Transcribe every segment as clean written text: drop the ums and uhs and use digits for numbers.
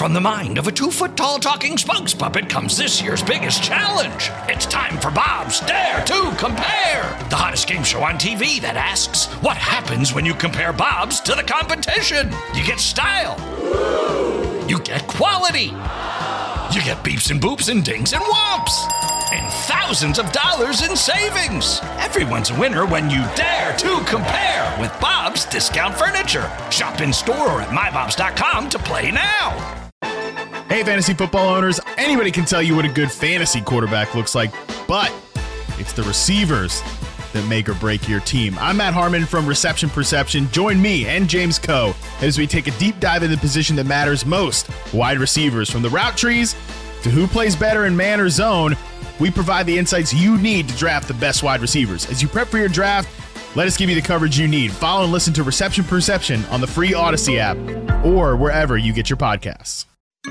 from the mind of a 2-foot-tall talking spokes puppet comes this year's biggest challenge. It's time for Bob's Dare to Compare, the hottest game show on TV that asks, what happens when you compare Bobs to the competition? You get style. You get quality. You get beeps and boops and dings and whomps. And thousands of dollars in savings. Everyone's a winner when you dare to compare with Bob's Discount Furniture. Shop in store or at mybobs.com to play now. Hey, fantasy football owners, anybody can tell you what a good fantasy quarterback looks like, but it's the receivers that make or break your team. I'm Matt Harmon from Reception Perception. Join me and James Coe as we take a deep dive into the position that matters most, wide receivers. From the route trees to who plays better in man or zone, we provide the insights you need to draft the best wide receivers. As you prep for your draft, let us give you the coverage you need. Follow and listen to Reception Perception on the free Odyssey app or wherever you get your podcasts.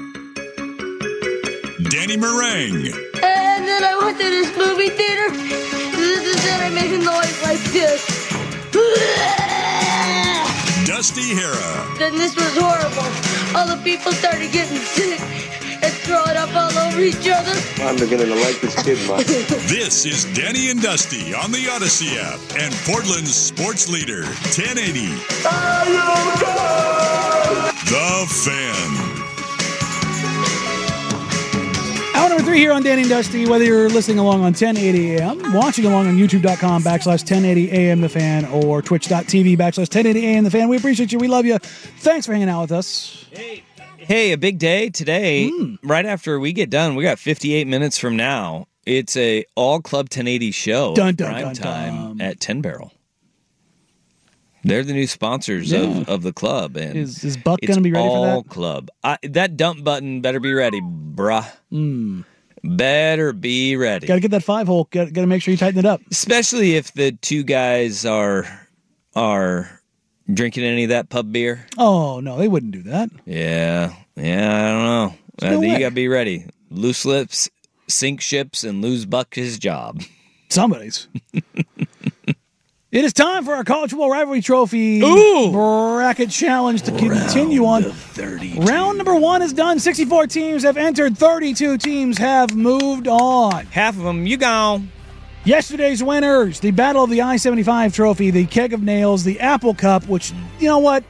Danny Meringue. And then I went to this movie theater, and then I made a noise like this. Dusty Hera. Then this was horrible. All the people started getting sick and throwing up all over each other. I'm beginning to like this kid much. This is Danny and Dusty on the Odyssey app and Portland's sports leader, 1080. The Fan. Hour number 3 here on Danny and Dusty. Whether you're listening along on 1080 AM, watching along on youtube.com/1080 AM The Fan, or twitch.tv/1080 AM The Fan, we appreciate you. We love you. Thanks for hanging out with us. Hey, a big day today. Right after we get done, we got 58 minutes from now. It's a all Club 1080 show. Dun, dun, prime dun, time dun. at 10 Barrel. They're the new sponsors of the club. And is Buck going to be ready for that? All Club. That dump button better be ready, bruh. Better be ready. Got to get that 5-hole. Got to make sure you tighten it up. Especially if the two guys are drinking any of that pub beer. Oh, no, they wouldn't do that. Yeah, I don't know. No way. You got to be ready. Loose lips, sink ships, and lose Buck his job. Somebody's. It is time for our College Football Rivalry Trophy Bracket Challenge to continue on. Round number 1 is done. 64 teams have entered. 32 teams have moved on. Half of them, you gone. Yesterday's winners, the Battle of the I-75 Trophy, the Keg of Nails, the Apple Cup, which, you know what?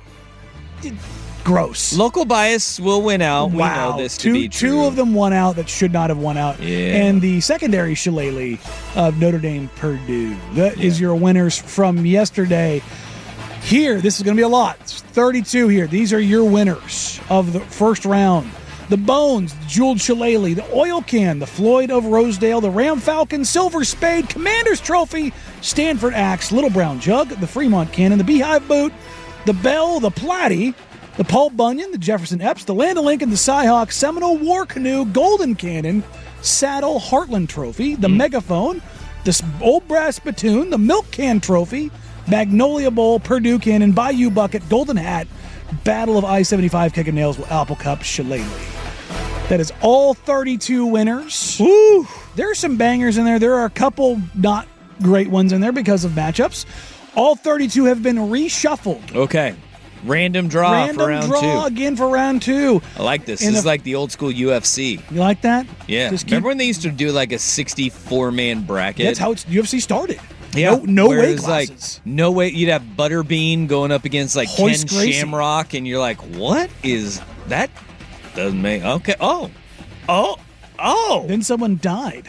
Gross. Local bias will win out. Wow. We know this to be true. Two of them won out that should not have won out. Yeah. And the secondary shillelagh of Notre Dame Purdue. That is your winners from yesterday. Here, this is going to be a lot. It's 32 here. These are your winners of the first round. The Bones, the Jeweled Shillelagh, the Oil Can, the Floyd of Rosedale, the Ram Falcon, Silver Spade, Commander's Trophy, Stanford Axe, Little Brown Jug, the Fremont Cannon, the Beehive Boot, the Bell, the Platy, the Paul Bunyan, the Jefferson Epps, the Land of Lincoln, the Cyhawk, Seminole War Canoe, Golden Cannon, Saddle Heartland Trophy, the Megaphone, the Old Brass Spittoon, the Milk Can Trophy, Magnolia Bowl, Purdue Cannon, Bayou Bucket, Golden Hat, Battle of I-75, Keg of Nails, Apple Cup, Shillelagh. That is all 32 winners. Woo! There are some bangers in there. There are a couple not great ones in there because of matchups. All 32 have been reshuffled. Okay. Random draw for round 2. Random draw again for round 2. I like this. This is like the old school UFC. You like that? Yeah. Remember when they used to do like a 64-man bracket? That's how UFC started. Yeah. No where weight it was classes. like, no way. You'd have Butterbean going up against like Hoist Ken Gracie. Shamrock, and you're like, what is that? Doesn't make... Okay. Oh. Then someone died.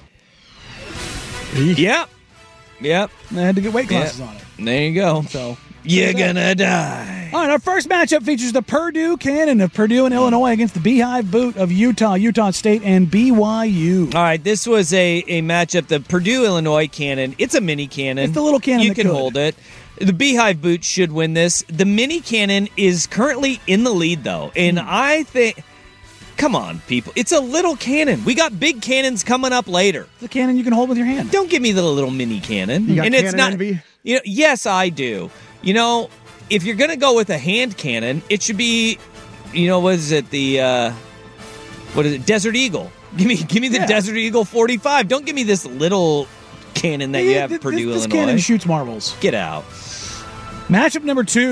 Yep. They had to get weight classes on it. There you go. So you're gonna die. All right, our first matchup features the Purdue Cannon of Purdue and Illinois against the Beehive Boot of Utah State, and BYU. All right, this was a matchup. The Purdue-Illinois Cannon, it's a mini cannon. It's the little cannon You that can could. hold it. The Beehive Boot should win this. The mini cannon is currently in the lead, though, and I think... Come on, people. It's a little cannon. We got big cannons coming up later. It's a cannon you can hold with your hand. Don't give me the little mini cannon. You got and cannon it's not, envy? You know, yes, I do. You know, if you're going to go with a hand cannon, it should be, you know, what is it? Desert Eagle. Give me the Desert Eagle 45. Don't give me this little cannon that you have at Purdue, this Illinois. cannon shoots marbles. Get out. Matchup number 2.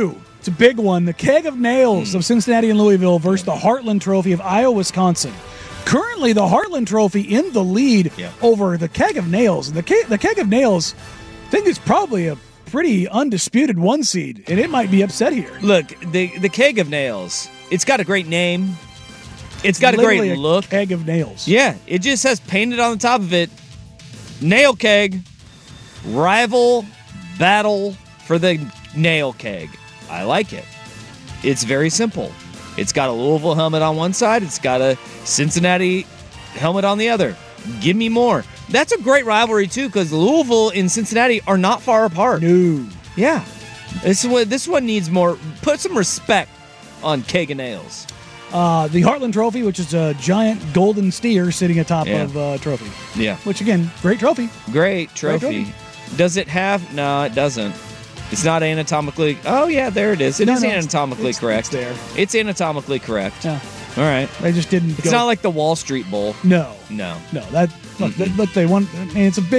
It's a big one. The Keg of Nails of Cincinnati and Louisville versus the Heartland Trophy of Iowa, Wisconsin. Currently, the Heartland Trophy in the lead over the Keg of Nails. And the Keg of Nails, I think, is probably a pretty undisputed 1 seed, and it might be upset here. Look, the Keg of Nails, it's got a great name. It's got a great look. Keg of Nails. Yeah, it just says painted on the top of it, Nail Keg, rival battle for the Nail Keg. I like it. It's very simple. It's got a Louisville helmet on one side. It's got a Cincinnati helmet on the other. Give me more. That's a great rivalry, too, because Louisville and Cincinnati are not far apart. No. Yeah. This one needs more. Put some respect on Keg of Nails. The Heartland Trophy, which is a giant golden steer sitting atop of trophy. Yeah. Which, again, great trophy. Great trophy. Does it have? No, it doesn't. It's not anatomically. Oh, yeah, there it is. It is anatomically correct. It's there. It's anatomically correct. Yeah. All right. They just didn't. It's not like the Wall Street Bowl. No. That. Look, they won. I mean, it's a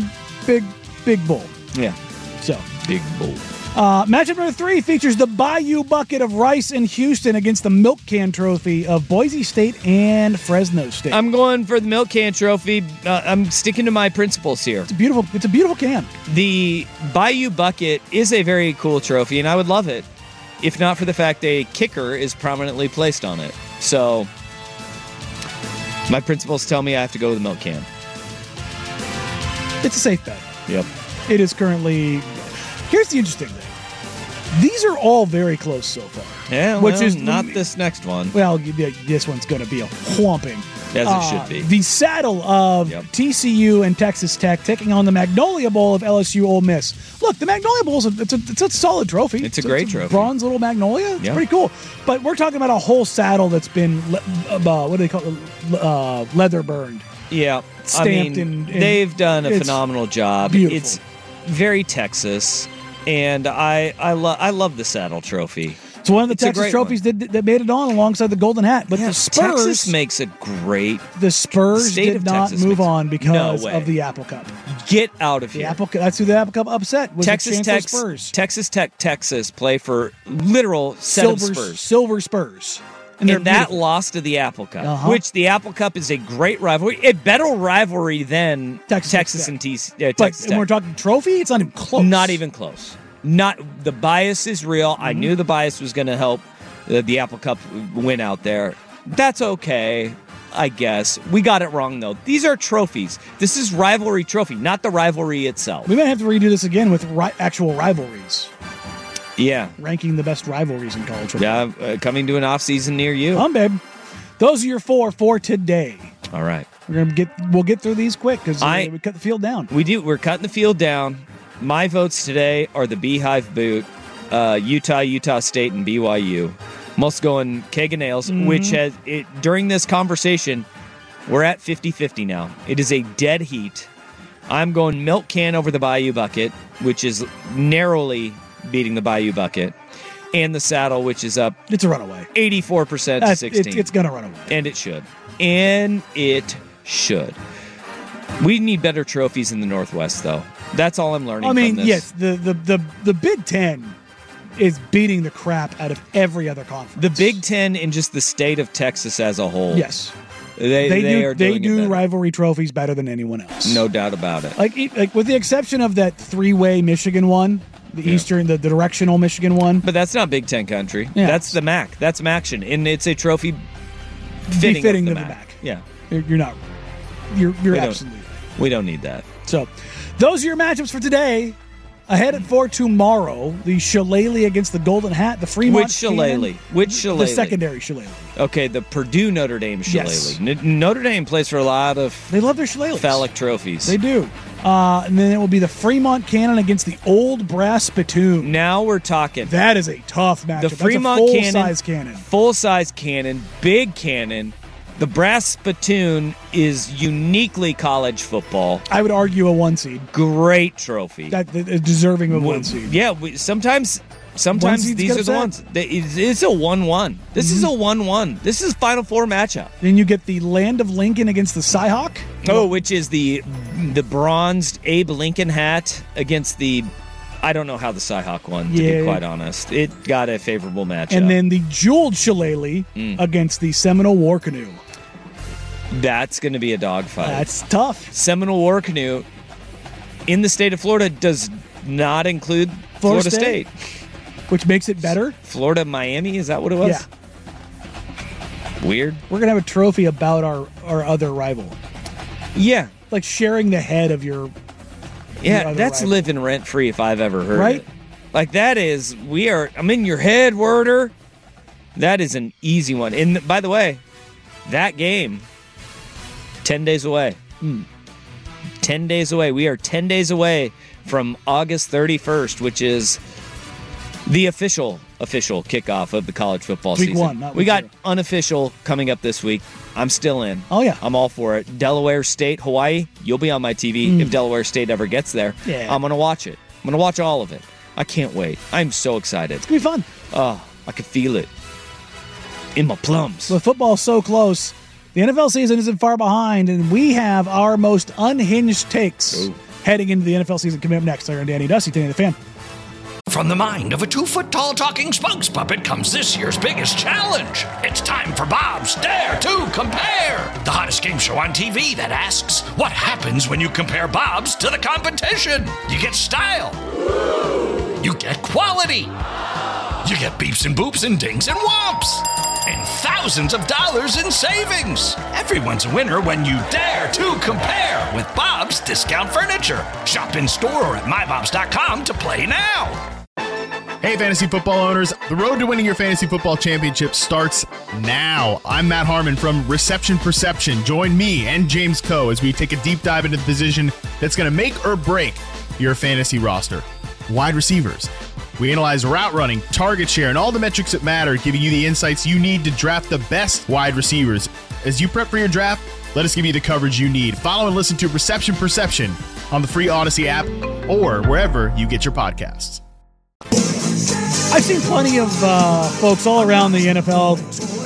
big bowl. Yeah. So big bowl. Matchup number 3 features the Bayou Bucket of Rice and Houston against the Milk Can Trophy of Boise State and Fresno State. I'm going for the Milk Can Trophy. I'm sticking to my principles here. It's a beautiful can. The Bayou Bucket is a very cool trophy, and I would love it if not for the fact a kicker is prominently placed on it. So my principles tell me I have to go with the Milk Can. It's a safe bet. Yep. It is currently. Here's the interesting thing. These are all very close so far. Yeah, which is not this next one. Well, this one's going to be a whomping. As it should be. The saddle of TCU and Texas Tech taking on the Magnolia Bowl of LSU Ole Miss. Look, the Magnolia Bowl it's a solid trophy. It's a great trophy. Bronze little Magnolia. It's pretty cool. But we're talking about a whole saddle that's been what do they call it? Leather burned. Yeah, stamped they've done a phenomenal job. Beautiful. It's very Texas, and I love the saddle trophy. It's one of the Texas trophies that made it on alongside the Golden Hat. But the Spurs... Texas makes a great... The Spurs did not move on because of the Apple Cup. Get out of here. That's who the Apple Cup upset was Texas Tech. Spurs. Texas Tech, Texas play for literal set of Spurs. Silver Spurs. And that lost to the Apple Cup, which the Apple Cup is a great rivalry. A better rivalry than Texas and Texas Tech. When we're talking trophy, it's not even close. Not even close. The bias is real. I knew the bias was going to help the Apple Cup win out there. That's okay, I guess. We got it wrong, though. These are trophies. This is rivalry trophy, not the rivalry itself. We might have to redo this again with actual rivalries. Yeah. Ranking the best rivalries in college football. Yeah, coming to an off-season near you. Babe. Those are your 4 for today. All right. We'll get through these quick because we cut the field down. We do. We're cutting the field down. My votes today are the Beehive Boot, Utah State, and BYU. I'm also going Keg of Nails, which has during this conversation, we're at 50-50 now. It is a dead heat. I'm going Milk Can over the Bayou Bucket, which is narrowly beating the Bayou Bucket, and the Saddle, which is up. It's a runaway. 84% to 16. It's going to run away. And it should. We need better trophies in the Northwest, though. That's all I'm learning from this. Yes, the Big Ten is beating the crap out of every other conference. The Big Ten and just the state of Texas as a whole. Yes. They do rivalry trophies better than anyone else. No doubt about it. Like with the exception of that 3-way Michigan one, the Eastern, the directional Michigan one. But that's not Big Ten country. Yeah. That's the MAC. That's MACtion, and it's a trophy fitting of the MAC. Yeah. You're not. You're absolutely right. We don't need that. So, those are your matchups for today. Ahead for tomorrow, the Shillelagh against the Golden Hat, the Fremont. Which Shillelagh? The secondary Shillelagh. Okay, the Purdue Notre Dame Shillelagh. Yes. Notre Dame plays for a lot of. They love their Shillelaghs. Phallic trophies. They do. And then it will be the Fremont Cannon against the Old Brass Spittoon. Now we're talking. That is a tough matchup. The Fremont full-size cannon. Full-size cannon, big cannon. The Brass Spittoon is uniquely college football. I would argue a 1 seed. Great trophy. That is deserving of 1 seed. Yeah, sometimes these are the ones. It's a 1-1. This is a 1-1. This is Final Four matchup. Then you get the Land of Lincoln against the Cyhawk. Oh, which is the bronzed Abe Lincoln hat against the I don't know how the Cyhawk won, to Yeah. be quite honest. It got a favorable matchup. And then the jeweled shillelagh against the Seminole War Canoe. That's going to be a dogfight. That's tough. Seminole War Canoe in the state of Florida does not include Florida State. Which makes it better. Florida Miami, is that what it was? Yeah. Weird. We're going to have a trophy about our other rival. Yeah. Like sharing the head of your Yeah, other that's rival. living rent free if I've ever heard Right? it. Like that is, I'm in your head, Werder. That is an easy one. And by the way, that game, 10 days away. 10 days away. We are 10 days away from August 31st, which is the official kickoff of the college football Week season. one, not We week got zero. unofficial coming up this week. I'm still in. Oh, yeah. I'm all for it. Delaware State, Hawaii, you'll be on my TV if Delaware State ever gets there. Yeah. I'm going to watch it. I'm going to watch all of it. I can't wait. I'm so excited. It's going to be fun. Oh, I can feel it in my plums. With football so close, the NFL season isn't far behind, and we have our most unhinged takes heading into the NFL season coming up next. I'm Danny Dusty, Danny the Fan. From the mind of a 2-foot-tall talking spokes puppet comes this year's biggest challenge. It's time for Bob's Dare to Compare, the hottest game show on TV that asks, what happens when you compare Bob's to the competition? You get style. You get quality. You get beeps and boops and dings and whomps. And thousands of dollars in savings. Everyone's a winner when you dare to compare with Bob's Discount Furniture. Shop in store or at mybobs.com to play now. Hey, fantasy football owners. The road to winning your fantasy football championship starts now. I'm Matt Harmon from Reception Perception. Join me and James Coe as we take a deep dive into the position that's going to make or break your fantasy roster. Wide receivers. We analyze route running, target share, and all the metrics that matter, giving you the insights you need to draft the best wide receivers. As you prep for your draft, let us give you the coverage you need. Follow and listen to Reception Perception on the free Odyssey app or wherever you get your podcasts. I've seen plenty of folks all around the NFL,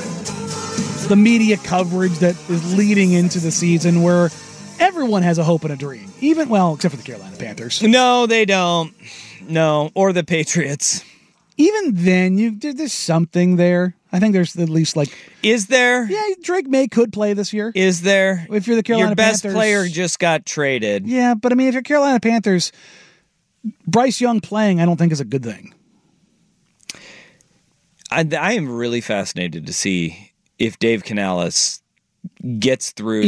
the media coverage that is leading into the season where everyone has a hope and a dream. Even, well, except for the Carolina Panthers. No, they don't. No, or the Patriots. Even then, there's something there. I think there's at least like... Is there? Yeah, Drake May could play this year. Is there? If you're the Carolina Your best Panthers, player just got traded. Yeah, but I mean, if you're Carolina Panthers, Bryce Young playing, I don't think is a good thing. I am really fascinated to see if Dave Canales gets through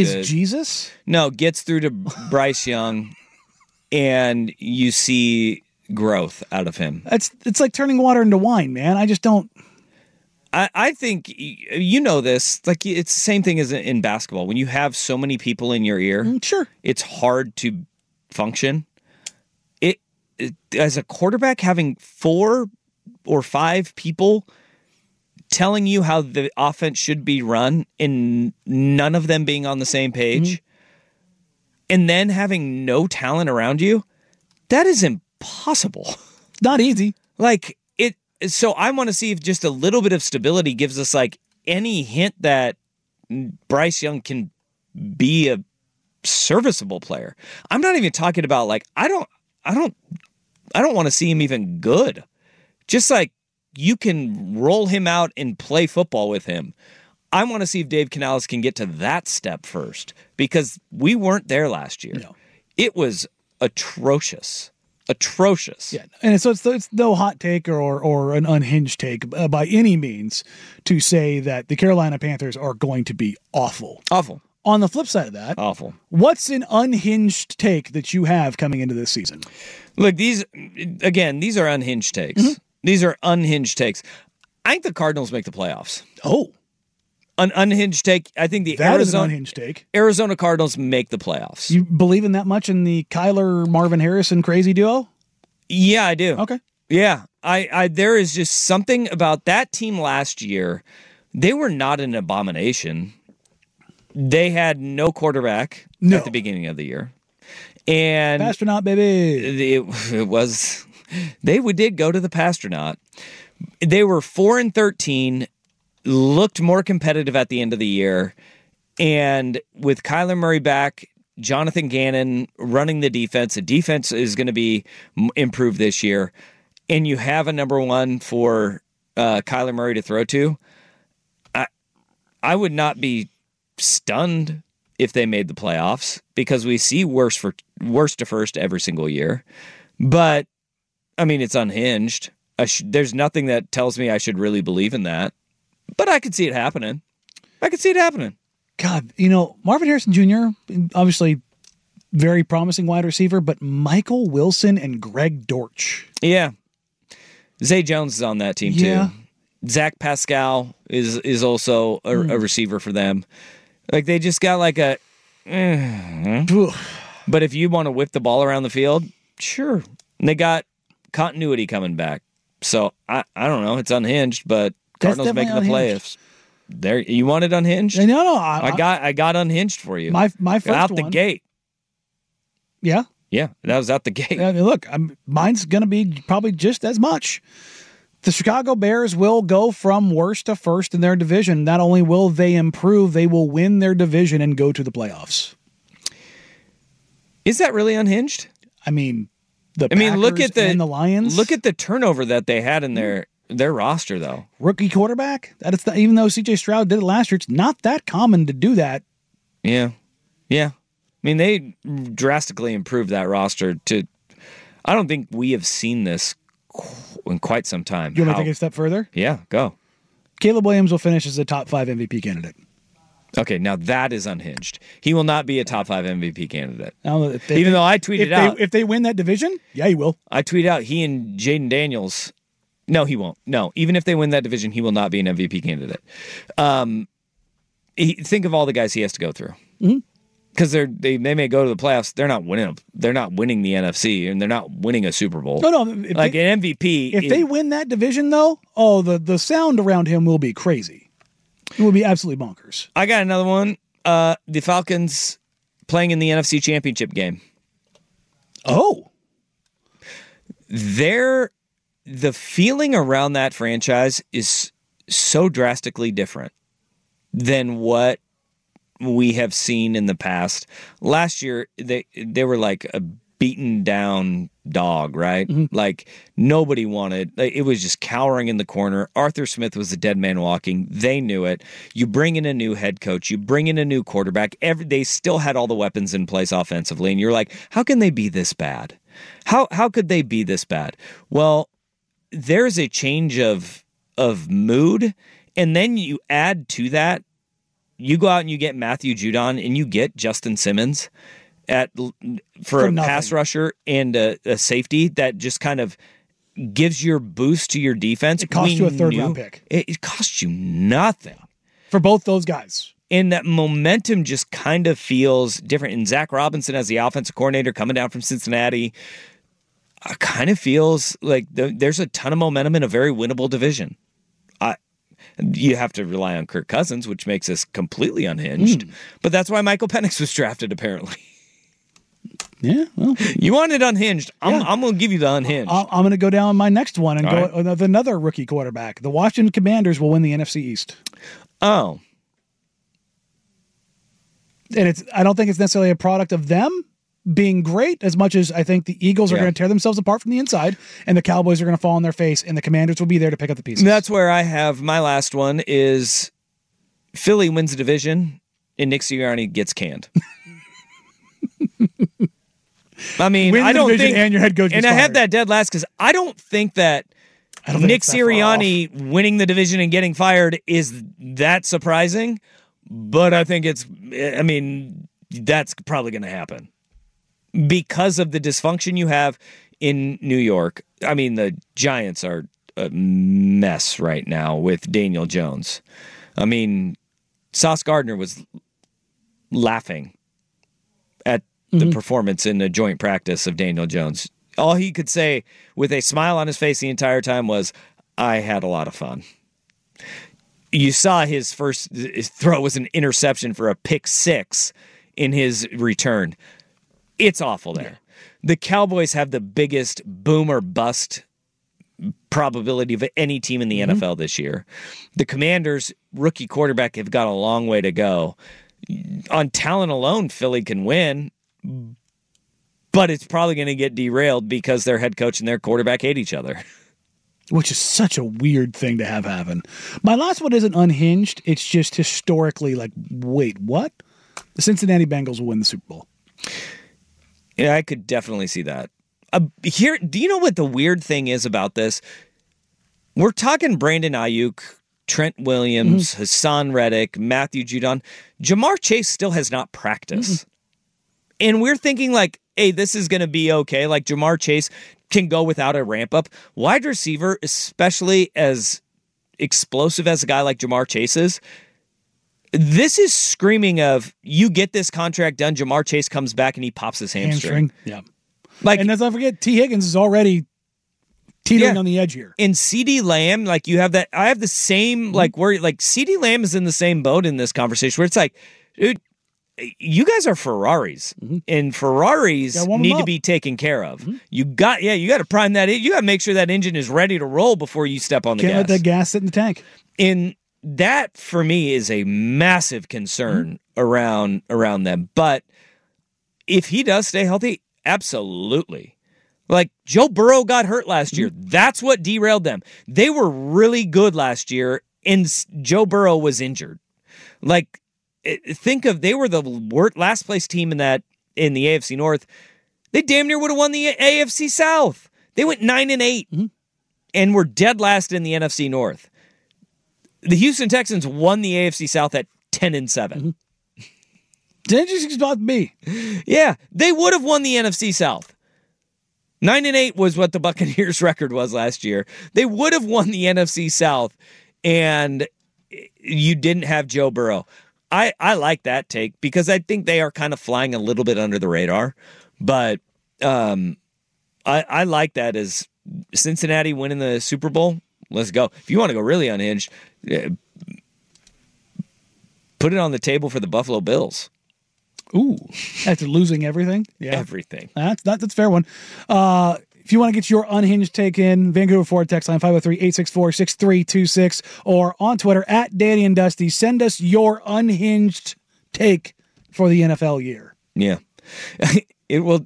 gets through to Bryce Young and you see growth out of him. It's like turning water into wine, man. I just don't. I think you know this. Like it's the same thing as in basketball. When you have so many people in your ear, Sure. it's hard to function. It as a quarterback, having 4 or 5 people telling you how the offense should be run and none of them being on the same page, and then having no talent around you, that is impossible. Not easy. Like it. So I want to see if just a little bit of stability gives us like any hint that Bryce Young can be a serviceable player. I'm not even talking about like I don't want to see him even good. Just like you can roll him out and play football with him. I want to see if Dave Canales can get to that step first because we weren't there last year. No. It was atrocious. Yeah, and so it's no hot take or an unhinged take by any means to say that the Carolina Panthers are going to be awful. Awful. On the flip side of that, Awful. what's an unhinged take that you have coming into this season? Look, these are unhinged takes. These are unhinged takes. I think the Cardinals make the playoffs. Oh, An unhinged take. I think that is an unhinged take. Arizona Cardinals make the playoffs. You believe in that much in the Kyler Marvin Harrison crazy duo? Yeah, I do. Okay. Yeah, I there is just something about that team last year. They were not an abomination. They had no quarterback at the beginning of the year, and Astronaut baby. it was they did go to the Pastronaut. They were 4-13. Looked more competitive at the end of the year. And with Kyler Murray back, Jonathan Gannon running the defense. The defense is going to be improved this year. And you have a number one for Kyler Murray to throw to. I would not be stunned if they made the playoffs because we see worst to first every single year. But, I mean, it's unhinged. There's nothing that tells me I should really believe in that. But I could see it happening. God, Marvin Harrison Jr., obviously very promising wide receiver, but Michael Wilson and Greg Dortch. Yeah. Zay Jones is on that team, too. Zach Pascal is also a receiver for them. Like, they just got like a... But if you want to whip the ball around the field, sure. And they got continuity coming back. So, I don't know. It's unhinged, but Cardinals making the playoffs. There, you want it unhinged? No. I got unhinged for you. My first out one. The gate. Yeah? Yeah, that was out the gate. Look, mine's going to be probably just as much. The Chicago Bears will go from worst to first in their division. Not only will they improve, they will win their division and go to the playoffs. Is that really unhinged? I mean, look at the Lions. Look at the turnover that they had in their roster, though. Rookie quarterback. Even though C.J. Stroud did it last year, it's not that common to do that. Yeah. I mean, they drastically improved that roster. I don't think we have seen this in quite some time. You want me to take it a step further? Yeah, go. Caleb Williams will finish as a top 5 MVP candidate. Okay, now that is unhinged. He will not be a top 5 MVP candidate. Even though I tweeted out. If they win that division, yeah, he will. I tweeted out he and Jaden Daniels. No, he won't. No, even if they win that division, he will not be an MVP candidate. Think of all the guys he has to go through. Because they may go to the playoffs. They're not winning. They're not winning the NFC, and they're not winning a Super Bowl. No. An MVP. If they win that division, though, the sound around him will be crazy. It will be absolutely bonkers. I got another one. The Falcons playing in the NFC Championship game. Oh. The feeling around that franchise is so drastically different than what we have seen in the past. Last year, they were like a beaten down dog, right? Mm-hmm. Like nobody wanted. It was just cowering in the corner. Arthur Smith was the dead man walking. They knew it. You bring in a new head coach. You bring in a new quarterback. They still had all the weapons in place offensively, and you're like, how can they be this bad? How could they be this bad? Well, there's a change of mood, and then you add to that. You go out and you get Matthew Judon and you get Justin Simmons for a pass rusher and a safety that just kind of gives your boost to your defense. It cost you a third-round pick. It cost you nothing. For both those guys. And that momentum just kind of feels different. And Zach Robinson as the offensive coordinator coming down from Cincinnati kind of feels like there's a ton of momentum in a very winnable division. You have to rely on Kirk Cousins, which makes us completely unhinged. But that's why Michael Penix was drafted, apparently. Yeah, well. You want it unhinged. I'm going to give you the unhinged. I'm going to go down my next one and go with another rookie quarterback. The Washington Commanders will win the NFC East. Oh. And I don't think it's necessarily a product of them being great as much as I think the Eagles are going to tear themselves apart from the inside and the Cowboys are going to fall on their face and the Commanders will be there to pick up the pieces. That's where I have my last one is Philly wins the division and Nick Sirianni gets canned. I mean, I don't think, and your head coach and I had that dead last because I don't think that Nick Sirianni winning the division and getting fired is that surprising, but I think that's probably going to happen. Because of the dysfunction you have in New York. I mean, the Giants are a mess right now with Daniel Jones. I mean, Sauce Gardner was laughing at the performance in the joint practice of Daniel Jones. All he could say with a smile on his face the entire time was, I had a lot of fun. You saw his throw was an interception for a pick six in his return. It's awful there. The Cowboys have the biggest boom or bust probability of any team in the NFL this year. The Commanders' rookie quarterback have got a long way to go. on talent alone, Philly can win, but it's probably going to get derailed because their head coach and their quarterback hate each other. Which is such a weird thing to have happen. My last one isn't unhinged. It's just historically like, wait, what? The Cincinnati Bengals will win the Super Bowl. Yeah, I could definitely see that. Here, do you know what the weird thing is about this? We're talking Brandon Ayuk, Trent Williams, Hassan Reddick, Matthew Judon. Jamar Chase still has not practiced. And we're thinking like, hey, this is going to be okay. Like Jamar Chase can go without a ramp up. Wide receiver, especially as explosive as a guy like Jamar Chase is, this is screaming of, you get this contract done, Jamar Chase comes back and he pops his hamstring. Yeah. Like, and let's not forget, T. Higgins is already teetering on the edge here. In CeeDee Lamb, like you have that, I have the same, like where like CeeDee Lamb is in the same boat in this conversation where it's like, dude, you guys are Ferraris, and Ferraris need to be taken care of. You got to prime that. You got to make sure that engine is ready to roll before you step on the gas. Can't let that gas sit in the tank. And that for me is a massive concern around them. But if he does stay healthy, absolutely. Like Joe Burrow got hurt last year. That's what derailed them. They were really good last year, and Joe Burrow was injured. Like, think of, they were the last place team in the AFC North. They damn near would have won the AFC South. They went 9-8 and were dead last in the NFC North. The Houston Texans won the AFC South at 10-7. It's an interesting spot to be. Yeah, they would have won the NFC South. 9-8 was what the Buccaneers record was last year. They would have won the NFC South, and you didn't have Joe Burrow. I like that take because I think they are kind of flying a little bit under the radar, but I like that as Cincinnati winning the Super Bowl. Let's go. If you want to go really unhinged, put it on the table for the Buffalo Bills. Ooh, after losing everything? Yeah. Everything. That's a fair one. If you want to get your unhinged take in, Vancouver Ford text line 503-864-6326 or on Twitter at Danny and Dusty. Send us your unhinged take for the NFL year. Yeah. It will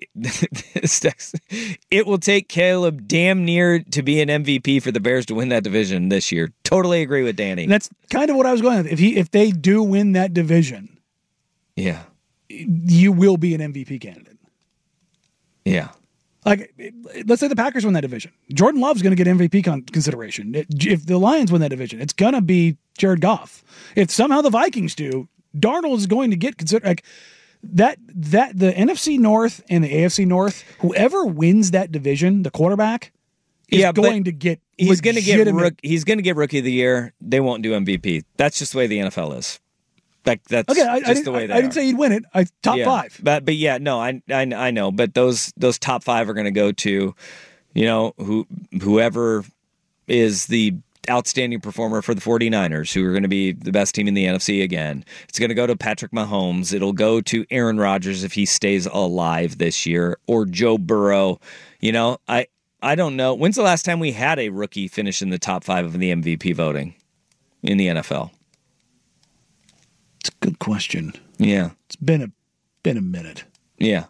take Caleb damn near to be an MVP for the Bears to win that division this year. Totally agree with Danny. And that's kind of what I was going with. If they do win that division, yeah, you will be an MVP candidate. Yeah. Like, let's say the Packers win that division. Jordan Love's going to get MVP consideration. If the Lions win that division, it's going to be Jared Goff. If somehow the Vikings do, Darnold is going to get considered. Like that the NFC North and the AFC North, whoever wins that division, the quarterback is going to get. He's going to get Rookie of the Year. They won't do MVP. That's just the way the NFL is. Like that's okay. I didn't say he'd win it. Top five. But yeah, no, I know. But those top five are going to go to, whoever is the outstanding performer for the 49ers, who are going to be the best team in the NFC again. It's going to go to Patrick Mahomes. It'll go to Aaron Rodgers if he stays alive this year, or Joe Burrow. I don't know. When's the last time we had a rookie finish in the top five of the MVP voting in the NFL? It's a good question. Yeah. It's been a minute. Yeah.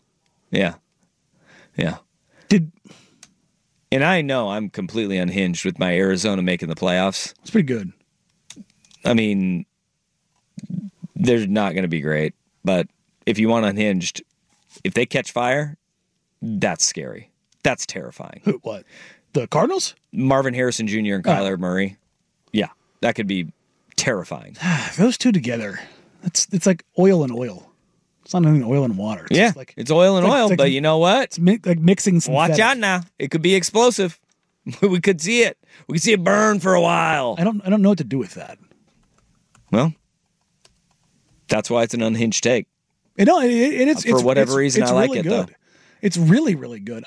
And I know I'm completely unhinged with my Arizona making the playoffs. It's pretty good. I mean, they're not going to be great, but if you want unhinged, if they catch fire, that's scary. That's terrifying. What? The Cardinals? Marvin Harrison Jr. and Kyler Murray. Yeah, that could be terrifying. Those two together. It's like oil and oil. It's not even oil and water. It's it's oil and oil, but you know what? It's like mixing synthetic. Watch out now. It could be explosive. We could see it. We could see it burn for a while. I don't know what to do with that. Well, that's why it's an unhinged take. It's for whatever reason, I like really it good. though. It's really, really good.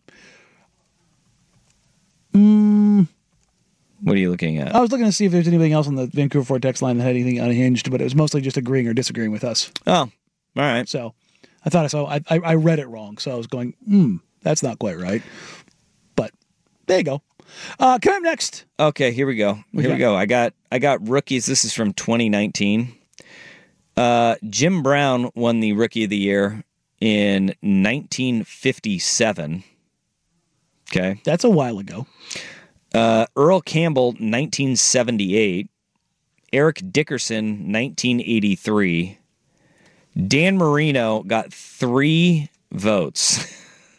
What are you looking at? I was looking to see if there's anything else on the Vancouver Ford text line that had anything unhinged, but it was mostly just agreeing or disagreeing with us. Oh, all right. So I thought I saw. I read it wrong, so I was going, that's not quite right. But there you go. Coming up next. Okay, here we go. We go. I got rookies. This is from 2019. Jim Brown won the Rookie of the Year in 1957. Okay. That's a while ago. Earl Campbell, 1978. Eric Dickerson, 1983. Dan Marino got 3 votes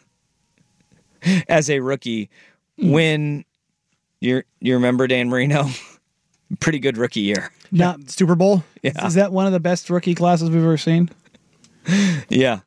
as a rookie when you remember Dan Marino? Pretty good rookie year. Not Super Bowl? Yeah. Is that one of the best rookie classes we've ever seen? Yeah.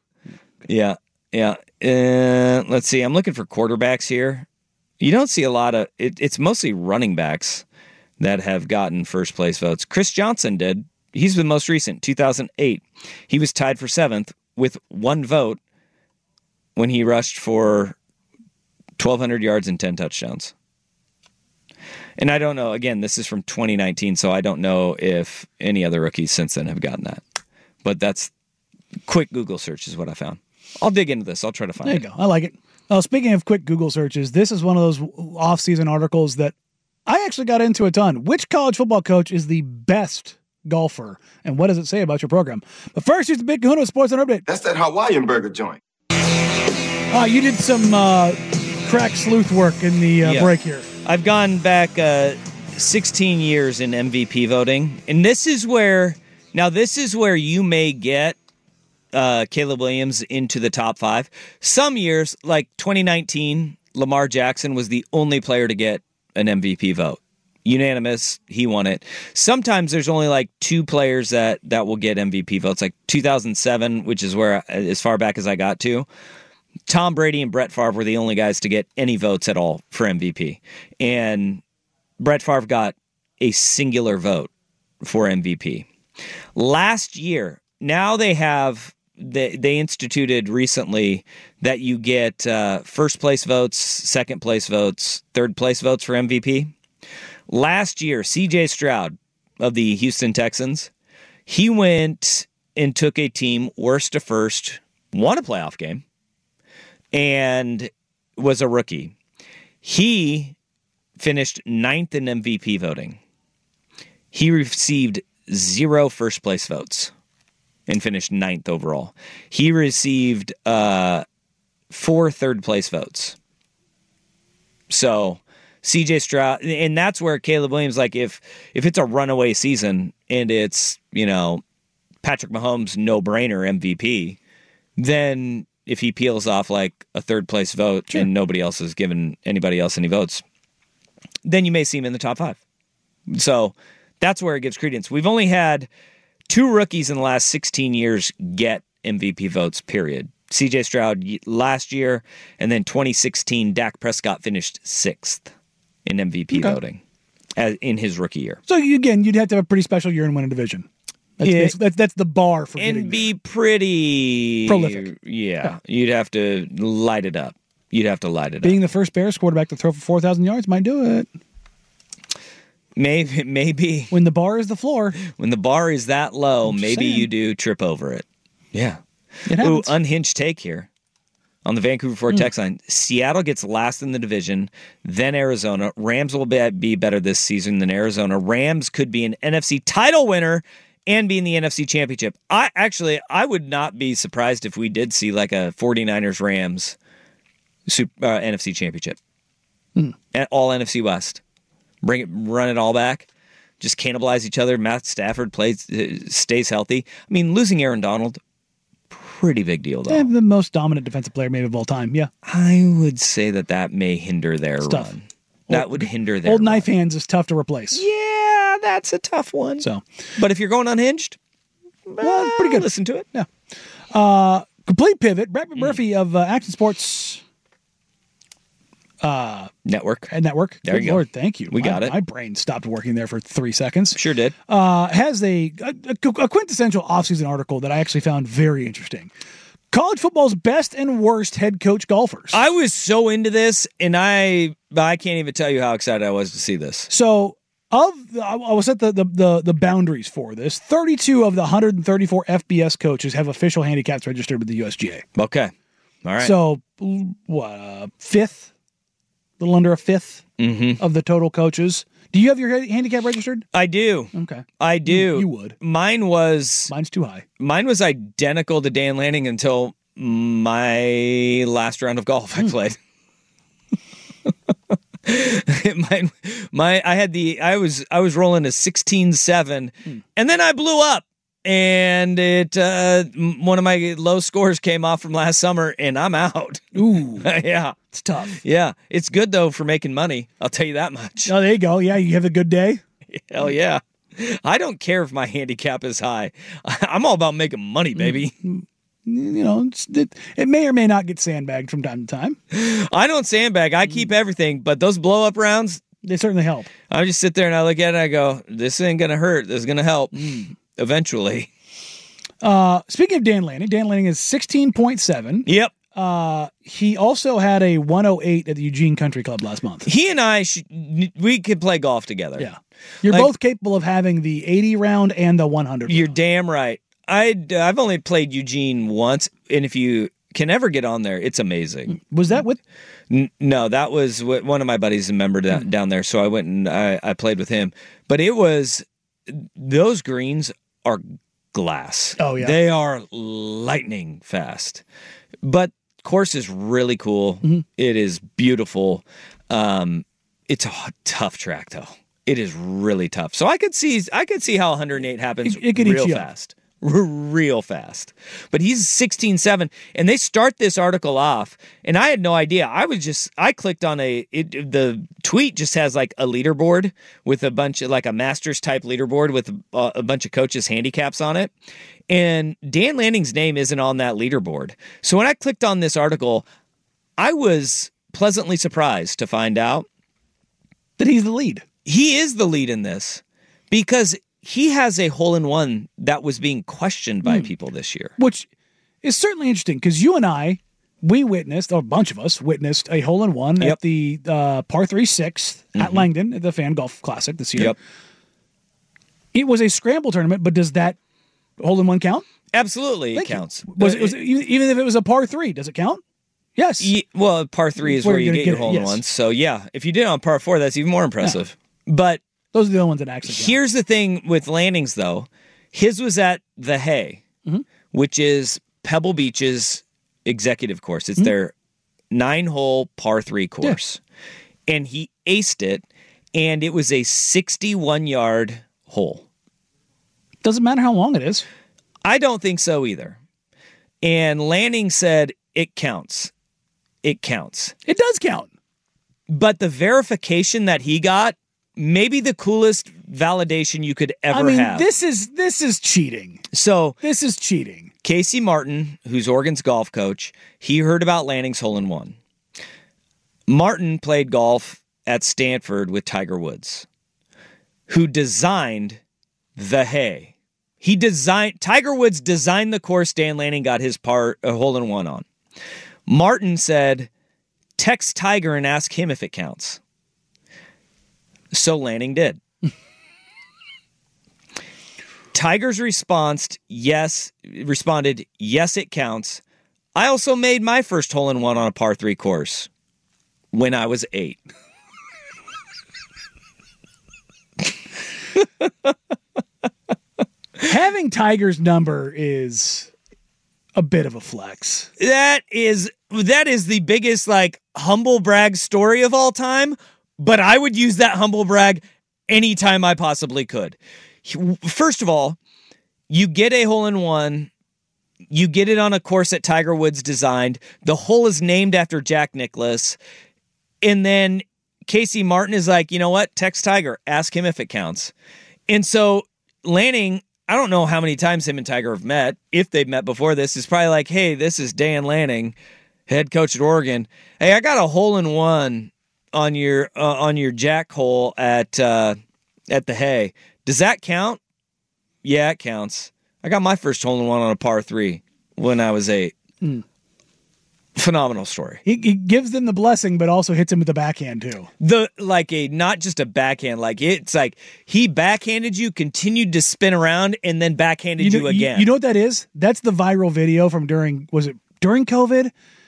Let's see. I'm looking for quarterbacks here. You don't see a lot of it's mostly running backs that have gotten first place votes. Chris Johnson did. He's the most recent, 2008. He was tied for 7th with 1 vote when he rushed for 1,200 yards and 10 touchdowns. And I don't know, again, this is from 2019, so I don't know if any other rookies since then have gotten that. But that's quick Google search is what I found. I'll dig into this. I'll try to find it. There you go. I like it. Well, speaking of quick Google searches, this is one of those off-season articles that I actually got into a ton. Which college football coach is the best golfer, and what does it say about your program? But first, here's the Big Kahuna Sports Center Update. That's that Hawaiian burger joint. You did some crack sleuth work in the break here. I've gone back 16 years in MVP voting, and this is where you may get Caleb Williams into the top 5. Some years, like 2019, Lamar Jackson was the only player to get an MVP vote. Unanimous, he won it. Sometimes there's only like 2 players that will get MVP votes, like 2007, which is where, as far back as I got to, Tom Brady and Brett Favre were the only guys to get any votes at all for MVP. And Brett Favre got a singular vote for MVP. Last year, now they instituted recently that you get first place votes, second place votes, third place votes for MVP. Last year, C.J. Stroud of the Houston Texans, he went and took a team worst to first, won a playoff game, and was a rookie. He finished 9th in MVP voting. He received 0 first place votes and finished 9th overall. He received 4 third place votes. So CJ Stroud, and that's where Caleb Williams, like if it's a runaway season and it's, Patrick Mahomes no-brainer MVP, then if he peels off like a third place vote and nobody else has given anybody else any votes, then you may see him in the top 5. So that's where it gives credence. We've only had 2 rookies in the last 16 years get MVP votes, period. CJ Stroud last year, and then 2016, Dak Prescott finished 6th in MVP voting in his rookie year. So you'd have to have a pretty special year and win a division. That's the bar for getting and be pretty prolific. Yeah, you'd have to light it up. Being the first Bears quarterback to throw for 4,000 yards might do it. Maybe. When the bar is the floor. When the bar is that low, maybe you do trip over it. Yeah. It happens. Ooh, unhinged take here on the Vancouver Ford text line. Seattle gets last in the division, then Arizona. Rams will be better this season than Arizona. Rams could be an NFC title winner and be in the NFC Championship. I would not be surprised if we did see like a 49ers-Rams NFC Championship. All NFC West. Run it all back. Just cannibalize each other. Matt Stafford stays healthy. I mean, losing Aaron Donald, pretty big deal, though. The most dominant defensive player maybe of all time, yeah. I would say that may hinder their run. That would hinder their Old knife run. hands is tough to replace. Yeah, that's a tough one. So, but if you're going unhinged, well, it's pretty good. Listen to it. Yeah. Complete pivot. Brett Murphy of Action Sports Network. There you go. Lord, thank you. We got it. My brain stopped working there for 3 seconds. Sure did. Has a quintessential offseason article that I actually found very interesting. College football's best and worst head coach golfers. I was so into this, and I can't even tell you how excited I was to see this. So, I was at the boundaries for this. 32 of the 134 FBS coaches have official handicaps registered with the USGA. Okay. All right. So, fifth? A little under a fifth of the total coaches Do you have your handicap registered? I do. Okay. I do. You would. Mine's too high. Mine was identical to Dan Lanning until my last round of golf I played. I was rolling a 16-7 and then I blew up. And one of my low scores came off from last summer, and I'm out. Ooh, yeah, it's tough. Yeah, it's good though for making money. I'll tell you that much. Oh, there you go. Yeah, you have a good day. Hell yeah! I don't care if my handicap is high. I'm all about making money, baby. It may or may not get sandbagged from time to time. I don't sandbag. I keep everything, but those blow up rounds, they certainly help. I just sit there and I look at it and I go, "This ain't gonna hurt. This is gonna help." Eventually. Speaking of Dan Lanning is 16.7. Yep. He also had a 108 at the Eugene Country Club last month. He and I, we could play golf together. Yeah. You're both capable of having the 80 round and the 100 You're round. damn right. I've only played Eugene once, and if you can ever get on there, it's amazing. Was that with? No, that was one of my buddies, a member down there, so I went and I played with him. But it was, those greens are glass. Oh, yeah. They are lightning fast. But course is really cool. Mm-hmm. It is beautiful. It's a tough track though. It is really tough. So I could see how 108 happens it could real eat you fast. Real fast. But he's 16-7, and they start this article off, and I had no idea. I clicked on the tweet just has like a leaderboard with a bunch of, like a Masters type leaderboard with a bunch of coaches' handicaps on it. And Dan Lanning's name isn't on that leaderboard. So when I clicked on this article, I was pleasantly surprised to find out that he's the lead. He is the lead in this because he has a hole-in-one that was being questioned by people this year. Which is certainly interesting because you and I, we witnessed, or a bunch of us witnessed a hole-in-one at the par 3 6th at Langdon at the Fan Golf Classic this year. Yep. It was a scramble tournament, but does that hole-in-one count? Absolutely, it counts. Even if it was a par 3, does it count? Yes. Well, par 3 is where you get your hole-in-ones. Yes. So, yeah, if you did it on par 4, that's even more impressive. Yeah. But those are the only ones that actually count. Here's the thing with Lanning's, though. His was at the Hay, which is Pebble Beach's executive course. It's their 9-hole par 3 course. Yeah. And he aced it, and it was a 61-yard hole. Doesn't matter how long it is. I don't think so either. And Lanning said it counts. It counts. It does count. But the verification that he got, maybe the coolest validation you could ever have. This is cheating. So this is cheating. Casey Martin, who's Oregon's golf coach, he heard about Lanning's hole-in-one. Martin played golf at Stanford with Tiger Woods, who designed the Hay. Tiger Woods designed the course Dan Lanning got his hole-in-one on. Martin said, text Tiger and ask him if it counts. So Lanning did. Tiger's responded, yes, it counts. I also made my first hole-in-one on a par 3 course when I was 8. Having Tiger's number is a bit of a flex. That is the biggest humble brag story of all time, but I would use that humble brag anytime I possibly could. First of all, you get a hole-in-one, you get it on a course that Tiger Woods designed. The hole is named after Jack Nicklaus. And then Casey Martin is like, you know what? Text Tiger. Ask him if it counts. And so Lanning, I don't know how many times him and Tiger have met. If they've met before this, is probably like, hey, this is Dan Lanning, head coach at Oregon. Hey, I got a hole-in-one on your Jack hole at the Hay. Does that count? Yeah, it counts. I got my first hole-in-one on a par 3 when I was 8. Phenomenal story. He gives them the blessing, but also hits him with the backhand too. Not just a backhand, it's like he backhanded you, continued to spin around, and then backhanded you again. You know what that is? That's the viral video from during COVID?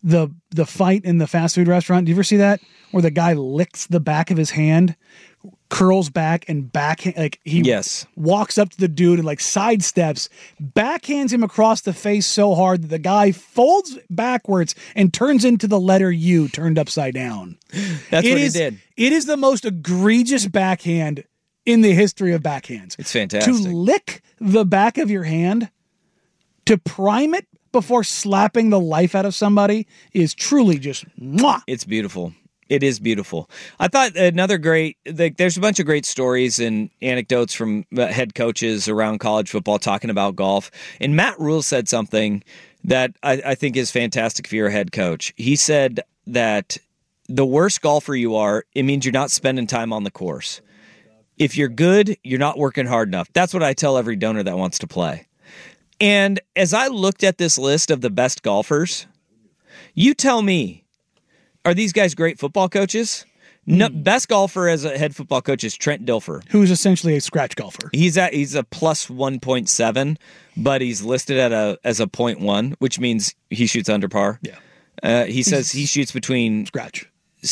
the fight in the fast food restaurant. Do you ever see that? Where the guy licks the back of his hand, curls back and like he walks up to the dude and like sidesteps, backhands him across the face so hard that the guy folds backwards and turns into the letter U turned upside down. That's what he did. It is the most egregious backhand in the history of backhands. It's fantastic. To lick the back of your hand, to prime it before slapping the life out of somebody is truly just mwah. It's beautiful. It is beautiful. I thought another great, there's a bunch of great stories and anecdotes from head coaches around college football talking about golf. And Matt Rule said something that I think is fantastic for your head coach. He said that the worse golfer you are, it means you're not spending time on the course. If you're good, you're not working hard enough. That's what I tell every donor that wants to play. And as I looked at this list of the best golfers, you tell me, are these guys great football coaches? No, best golfer as a head football coach is Trent Dilfer, who's essentially a scratch golfer. He's a plus 1.7, but he's listed as a 0.1, which means he shoots under par. Yeah, he says he shoots between scratch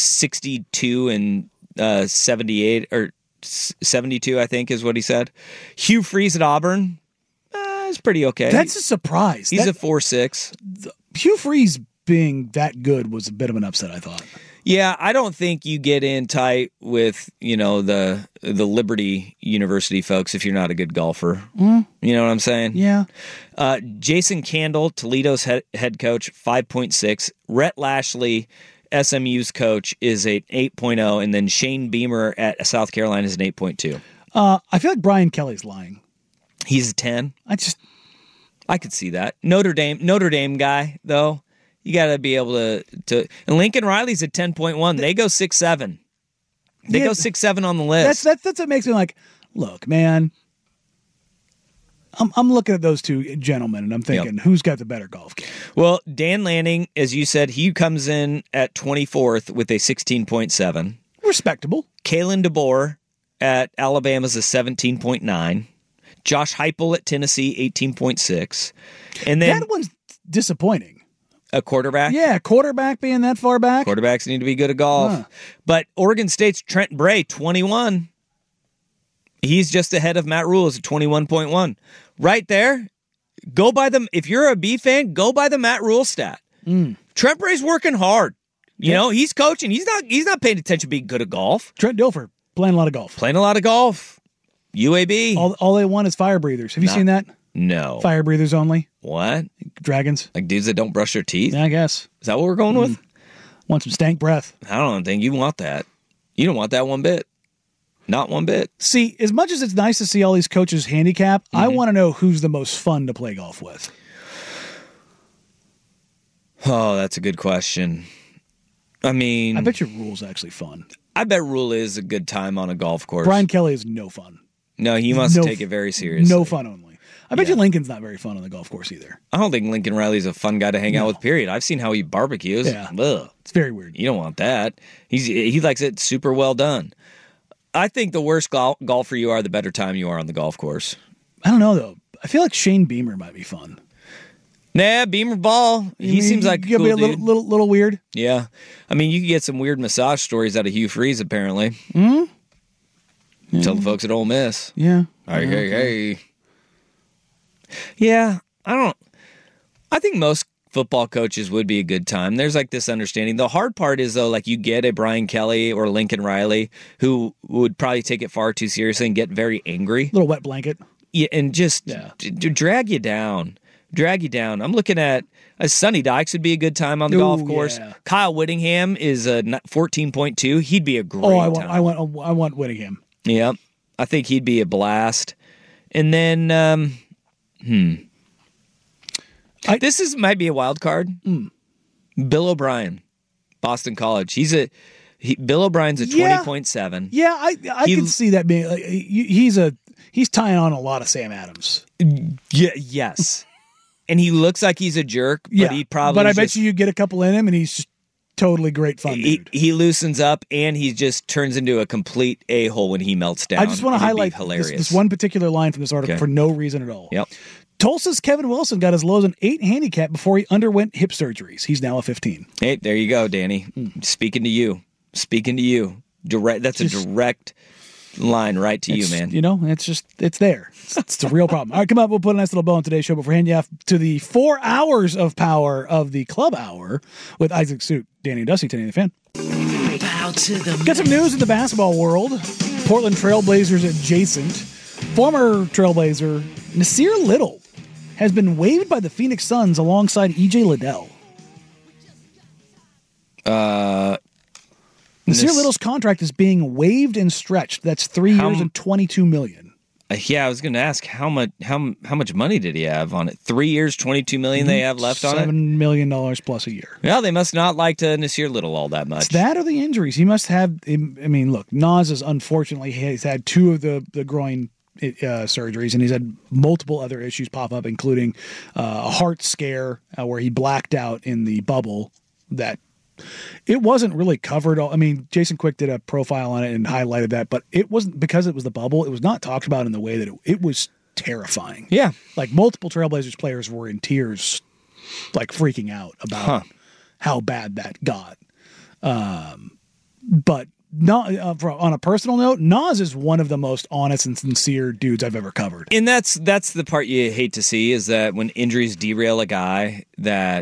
62 and 78 or 72, I think is what he said. Hugh Freeze at Auburn is pretty okay. That's a surprise. He's a 4.6. Hugh Freeze being that good was a bit of an upset, I thought. Yeah, I don't think you get in tight with, the Liberty University folks if you're not a good golfer. You know what I'm saying? Yeah. Jason Candle, Toledo's head coach, 5.6. Rhett Lashley, SMU's coach, is an 8.0. And then Shane Beamer at South Carolina is an 8.2. I feel like Brian Kelly's lying. He's a 10. I could see that. Notre Dame guy, though. You got to be able to. And Lincoln Riley's at 10.1. They go 6.7. They go 6.7 on the list. That's what makes me like, look, man. I'm looking at those two gentlemen and I'm thinking, who's got the better golf game? Well, Dan Lanning, as you said, he comes in at 24th with a 16.7. Respectable. Kalen DeBoer at Alabama's a 17.9. Josh Heupel at Tennessee, 18.6. And then that one's disappointing. A quarterback? Yeah, quarterback being that far back. Quarterbacks need to be good at golf. But Oregon State's Trent Bray, 21. He's just ahead of Matt Rule at 21.1. Right there, go by them. If you're a B fan, go by the Matt Rule stat. Trent Bray's working hard. You know, he's coaching. He's not paying attention to being good at golf. Trent Dilfer, playing a lot of golf. UAB. All they want is fire breathers. Have you seen that? No. Fire breathers only. What? Dragons. Like dudes that don't brush their teeth? Yeah, I guess. Is that what we're going with? Want some stank breath. I don't think you want that. You don't want that one bit. Not one bit. See, as much as it's nice to see all these coaches handicap, I want to know who's the most fun to play golf with. Oh, that's a good question. I mean, I bet your Rule's actually fun. I bet Rule is a good time on a golf course. Brian Kelly is no fun. No, he wants to take it very seriously. No fun only. I bet you Lincoln's not very fun on the golf course either. I don't think Lincoln Riley's a fun guy to hang out with, period. I've seen how he barbecues. Yeah. Ugh. It's very weird. You don't want that. He likes it super well done. I think the worse golfer you are, the better time you are on the golf course. I don't know, though. I feel like Shane Beamer might be fun. Nah, Beamer ball. He seems like a cool be a dude. little weird. Yeah. I mean, you can get some weird massage stories out of Hugh Freeze, apparently. Yeah. Tell the folks at Ole Miss. Yeah. Hey. Yeah, I think most football coaches would be a good time. There's like this understanding. The hard part is, though, like you get a Brian Kelly or Lincoln Riley who would probably take it far too seriously and get very angry. Little wet blanket. Yeah, and just drag you down. I'm looking at Sonny Dykes would be a good time on the golf course. Yeah. Kyle Whittingham is 14.2. He'd be a great time. I want Whittingham. Yeah, I think he'd be a blast. And then, this might be a wild card. Bill O'Brien, Boston College. Bill O'Brien's a 20.7. Yeah, I can see that being. Like, he's tying on a lot of Sam Adams. Yeah, yes. And he looks like he's a jerk, but he probably. But I bet you get a couple in him, and he's just totally great fun. He loosens up, and he just turns into a complete a-hole when he melts down. I just want to highlight this one particular line from this article for no reason at all. Yep. Tulsa's Kevin Wilson got as low as an 8 handicap before he underwent hip surgeries. He's now a 15. Hey, there you go, Danny. Speaking to you. Direct. That's a direct line right to you, man. It's there. It's the real problem. All right, come up. We'll put a nice little bow on today's show before handing you off to the 4 hours of power of the Club Hour with Isaac Suit, Danny and Dusty, Danny the Fan. Got some news in the basketball world. Portland Trailblazers adjacent. Former Trailblazer Nasir Little has been waived by the Phoenix Suns alongside E.J. Liddell. Nasir Little's contract is being waived and stretched. That's 3 years and $22 million. Yeah, I was going to ask how much money did he have on it? 3 years, $22 million they have left on it? $7 million plus a year. Well, they must not like Nasir Little all that much. It's that or the injuries. He must have. I mean, look, Nas is unfortunately he's had 2 of the groin surgeries, and he's had multiple other issues pop up, including a heart scare where he blacked out in the bubble. That it wasn't really covered. I mean, Jason Quick did a profile on it and highlighted that, but it wasn't because it was the bubble. It was not talked about in the way that it was terrifying. Yeah, like multiple Trailblazers players were in tears, like freaking out about how bad that got. But not on a personal note, Nas is one of the most honest and sincere dudes I've ever covered. And that's the part you hate to see, is that when injuries derail a guy that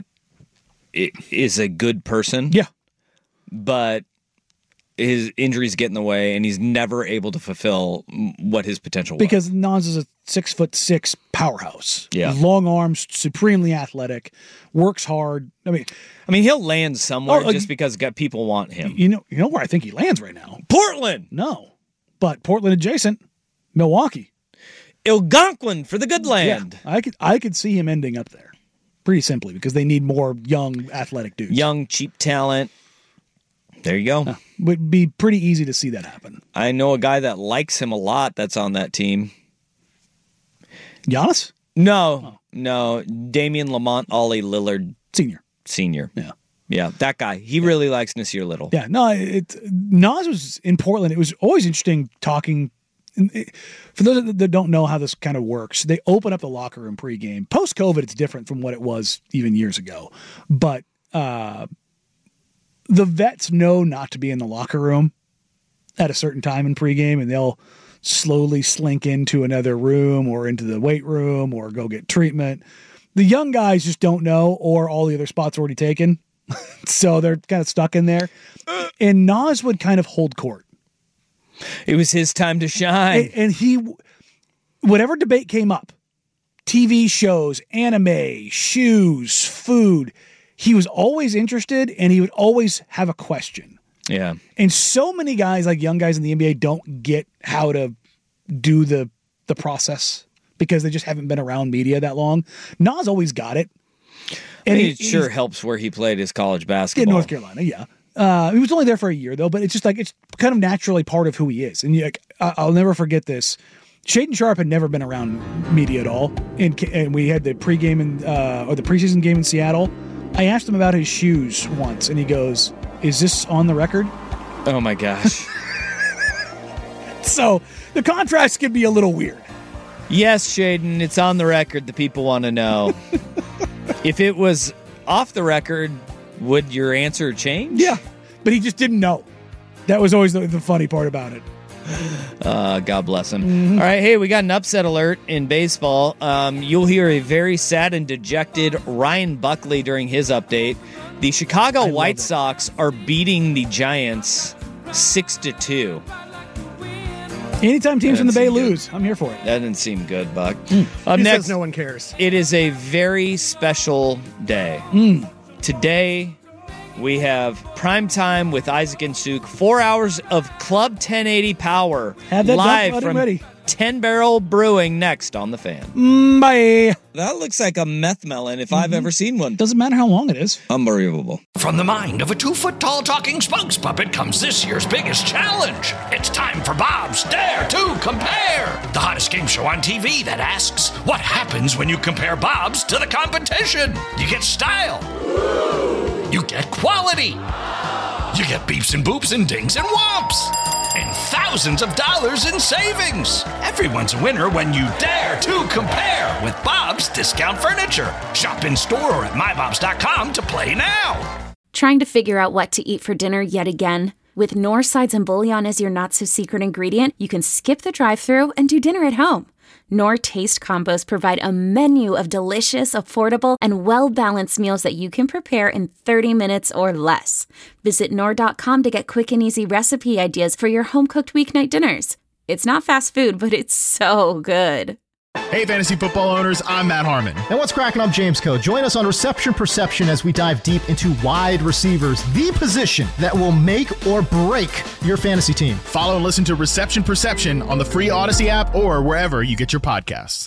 is a good person. Yeah. But his injuries get in the way, and he's never able to fulfill what his potential was. Because Nas is a 6'6" powerhouse. Yeah. Long arms, supremely athletic, works hard. I mean, he'll land somewhere just because people want him. You know where I think he lands right now? Portland. No. But Portland adjacent, Milwaukee. Algonquin for the good land. Yeah, I could see him ending up there. Pretty simply, because they need more young, athletic dudes. Young, cheap talent. There you go. Would be pretty easy to see that happen. I know a guy that likes him a lot that's on that team. Giannis? No. Damian Lamont Ollie Lillard. Senior. Yeah. Yeah, that guy. He really likes Nasir Little. Yeah, no, Nas was in Portland. It was always interesting talking. For those that don't know how this kind of works, they open up the locker room pregame. Post-COVID, it's different from what it was even years ago. But the vets know not to be in the locker room at a certain time in pregame, and they'll slowly slink into another room or into the weight room or go get treatment. The young guys just don't know, or all the other spots are already taken. So they're kind of stuck in there. And Nas would kind of hold court. It was his time to shine. And he, whatever debate came up, TV shows, anime, shoes, food, he was always interested, and he would always have a question. Yeah. And so many guys, like young guys in the NBA, don't get how to do the process because they just haven't been around media that long. Nas always got it. And it sure helps where he played his college basketball. In North Carolina, yeah. He was only there for a year, though, but it's just like it's kind of naturally part of who he is. And I'll never forget this. Shaedon Sharpe had never been around media at all, and we had the pregame or the preseason game in Seattle. I asked him about his shoes once, and he goes, "Is this on the record?" Oh my gosh! So the contrast can be a little weird. Yes, Shaedon, it's on the record. The people want to know. If it was off the record, would your answer change? Yeah, but he just didn't know. That was always the funny part about it. God bless him. Mm-hmm. All right, hey, we got an upset alert in baseball. You'll hear a very sad and dejected Ryan Buckley during his update. The Chicago White Sox are beating the Giants 6-2. Anytime teams in the Bay lose, I'm here for it. That didn't seem good, Buck. Up next, says no one cares. It is a very special day. Today, we have Prime Time with Isaac and Suk. 4 hours of Club 1080 power. Have that live from ready. 10 Barrel Brewing next on The Fan. Bye. That looks like a meth melon if I've ever seen one. Doesn't matter how long it is. Unbelievable. From the mind of a 2-foot-tall talking spokes puppet comes this year's biggest challenge. It's time for Bob's Dare to Compare, the hottest game show on TV that asks, what happens when you compare Bob's to the competition? You get style. You get quality. You get beeps and boops and dings and whomps. In thousands of dollars in savings. Everyone's a winner when you dare to compare with Bob's Discount Furniture. Shop in store or at mybobs.com to play now. Trying to figure out what to eat for dinner yet again? With Knorr sides and bouillon as your not-so-secret ingredient, you can skip the drive-thru and do dinner at home. Knorr Taste Combos provide a menu of delicious, affordable, and well-balanced meals that you can prepare in 30 minutes or less. Visit Knorr.com to get quick and easy recipe ideas for your home-cooked weeknight dinners. It's not fast food, but it's so good. Hey, fantasy football owners, I'm Matt Harmon. And what's cracking? I'm James Coe. Join us on Reception Perception as we dive deep into wide receivers, the position that will make or break your fantasy team. Follow and listen to Reception Perception on the free Odyssey app or wherever you get your podcasts.